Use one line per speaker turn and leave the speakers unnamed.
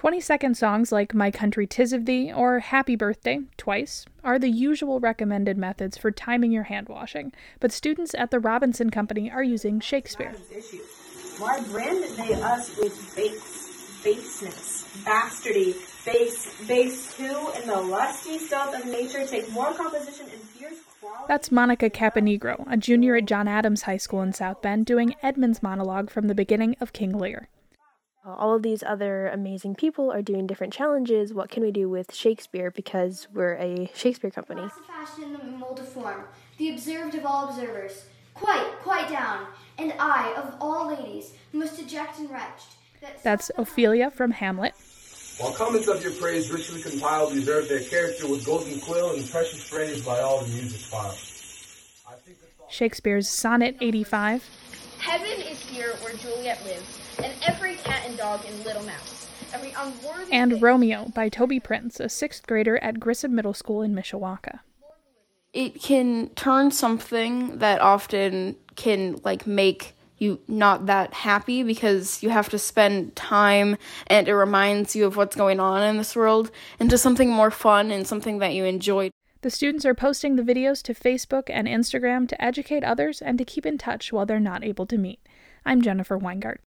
20-second songs like My Country 'Tis of Thee or Happy Birthday, twice, are the usual recommended methods for timing your hand washing, but students at the Robinson Company are using Shakespeare.
Why branded they us with baseness, bastardy, base two, and the lusty stealth of nature take more composition and fierce quality?
That's Monica Caponegro, a junior at John Adams High School in South Bend, doing Edmund's monologue from the beginning of King Lear.
All of these other amazing people are doing different challenges. What can we do with Shakespeare, because we're a Shakespeare company?
Massive fashion in the molded form, the observed of all observers, quite down, and I, of all ladies, most deject and wretched.
That's Ophelia from Hamlet.
While comments of your praise richly compiled reserve their character with golden quill and precious phrase by all the muses filed.
Shakespeare's Sonnet 85.
Heaven is here where Juliet lives, and every cat and dog in Little Mouse. Every unworthy
And Romeo by Toby Prince, a 6th grader at Grissom Middle School in Mishawaka.
It can turn something that often can make you not that happy because you have to spend time and it reminds you of what's going on in this world into something more fun and something that you enjoy.
The students are posting the videos to Facebook and Instagram to educate others and to keep in touch while they're not able to meet. I'm Jennifer Weingart.